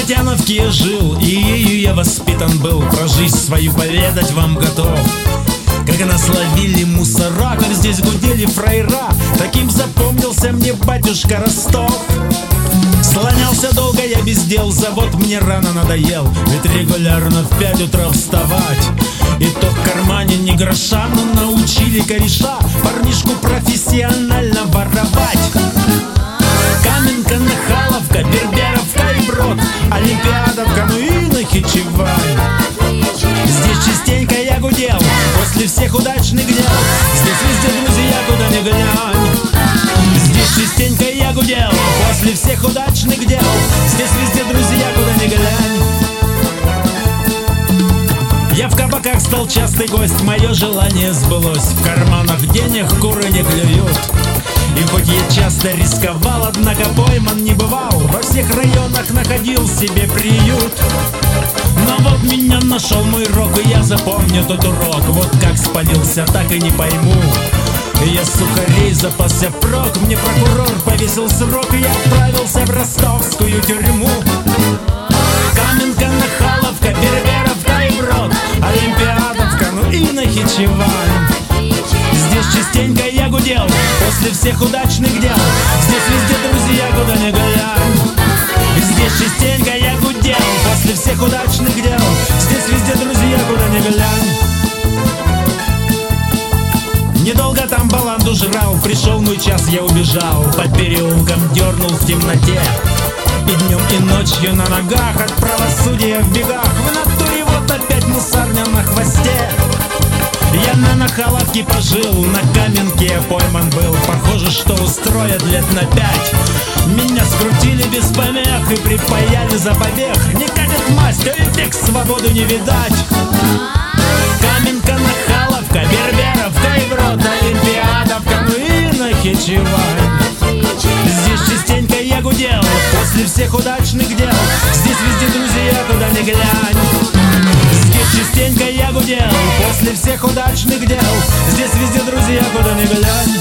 Багатяновке я жил, и ею я воспитан был. Про жизнь свою поведать вам готов. Как нас ловили мусора, как здесь гудели фраера. Таким запомнился мне батюшка Ростов. Слонялся долго я без дел, завод мне рано надоел. Ведь регулярно в 5 утра вставать. И то в кармане ни гроша, но научили кореша парнишку профессионально воровать. Каменка, Нахаловка, Берберовка и Брод, Олимпиадовка, ну и Нахичевань. Здесь частенько я гудел после всех удачных дел. Здесь везде друзья, куда ни глянь. Здесь частенько я гудел после всех удачных дел. Здесь везде друзья, куда ни глянь. Я в кабаках стал частый гость, мое желание сбылось. В карманах денег куры не клюют. И хоть я часто рисковал, однако пойман не бывал. Во всех районах находил себе приют. Но вот меня нашел мой рок, и я запомню тот урок. Вот как спалился, так и не пойму. Я сухарей запасся впрок, мне прокурор повесил срок, и я отправился в ростовскую тюрьму. Каменка, Нахаловка, Берберовка и Брод, Олимпиадовка, ну и Нахичевань. Здесь частенько я гудел после всех удачных дел. Здесь везде друзья, куда ни глянь. Здесь частенько я гудел после всех удачных дел. Здесь везде друзья, куда ни глянь. Недолго там баланду жрал, пришел мой час, я убежал. По переулкам дернул в темноте. И днем, и ночью на ногах, от правосудия в бегах. В натуре вот опять мусарня на хвосте. Я на Нахаловке пожил, на Каменке я пойман был. Похоже, что устроят лет на 5. Меня скрутили без помех и припаяли за побег. Не катит масть, а и век свободу не видать. Каменка, Нахаловка, Берберовка и Брод, Олимпиадовка, ну и Нахичевань. Здесь частенько я гудел после всех удачных дел. Здесь везде друзья, куда ни глянь. Здесь частенько я гудел после всех удачных дел. Здесь везде друзья, куда ни глянь.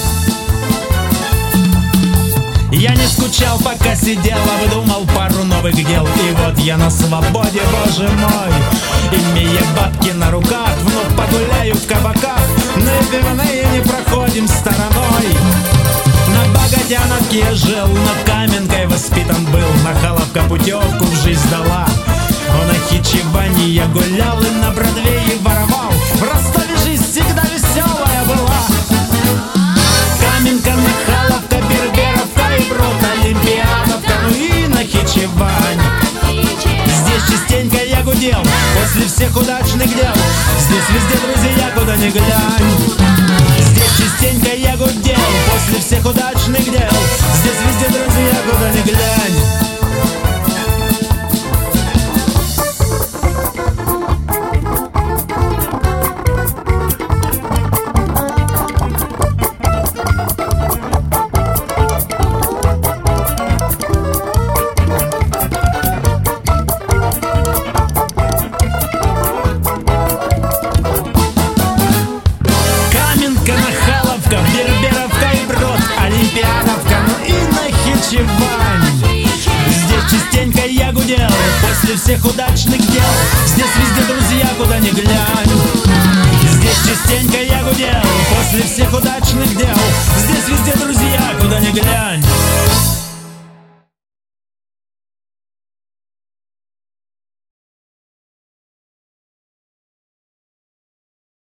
Я не скучал, пока сидел, а выдумал пару новых дел. И вот я на свободе, боже мой. Имея бабки на руках, вновь погуляю в кабаках. Но и пивные не проходим стороной. На Багатяновке я жил, на Каменкой воспитан был. Нахаловка путевку в жизнь дала. В Нахичевани я гулял и на Бродвее воровал. В Ростове жизнь всегда веселая была. Каменка, Нахаловка, Берберовка и Брод, Олимпиадовка, ну и Нахичевань. Здесь частенько я гудел после всех удачных дел. Здесь везде друзья, куда ни глянь. Здесь частенько я гудел после всех удачных дел. Здесь везде друзья, куда ни глянь. Берберовка и Брод, Олимпиадовка, ну и Нахичевань. Здесь частенько я гудел после всех удачных дел. Здесь везде друзья, куда ни глянь. Здесь частенько я гудел после всех удачных дел. Здесь